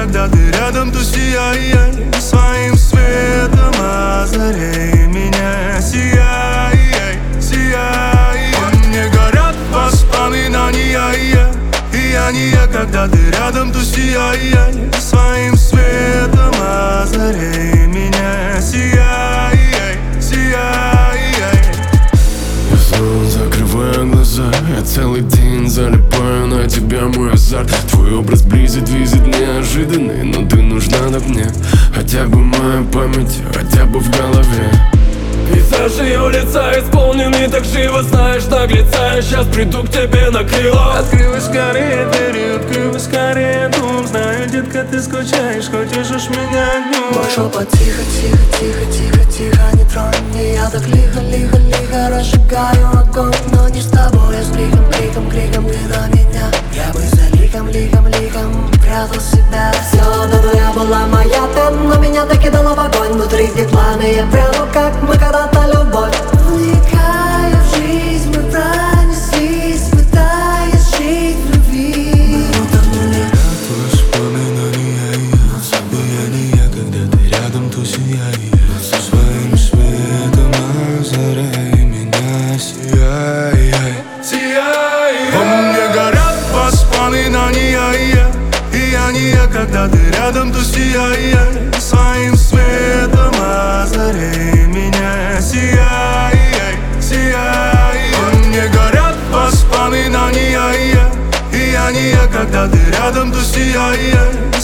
когда ты рядом, то сияй. Своим светом озарей меня, сияй, сияй. Во мне горят воспоминания, и я не я, когда ты рядом, то сияй. Своим светом озарей меня, сияй, сияй. Я снова закрываю глаза, я целый день залипаю на тебя, мой азарт. Твой образ близит, визит неожиданный, но ты нужна так мне. Хотя бы моя память, хотя бы в голове. Пейзаж ее лица исполненный так живо, знаешь, наглеца. Я сейчас приду к тебе на крыло. Открывай скорее двери, открывай скорее дом. Знаю, детка, ты скучаешь, хочешь уж меня днем. Мой шепот тихо, тихо, тихо, тихо, тихо, не тронь меня. Я так лихо, лихо, лихо разжигаю огонь. Но не с тобой, а с криком, криком, криком ты на меня. Я бы за ликом, ликом, ликом прятал себя. Все до нуля была моя ты, но меня так кидала в огонь. Внутри где пламя, я прямо как мы когда-то любовь. Вникая в жизнь, мы пронеслись, пытаясь жить в любви. Мы утонули. Воспоминания, я не я, когда ты рядом, то сияй. Своим светом озаряй меня, сияй, сияй. Во мне горят воспоминания, и я не я, когда ты рядом, то сияй. Своим светом озаряй меня, сияй, сияй. Во мне горят воспоминания, и я не я, когда ты рядом, то сияй.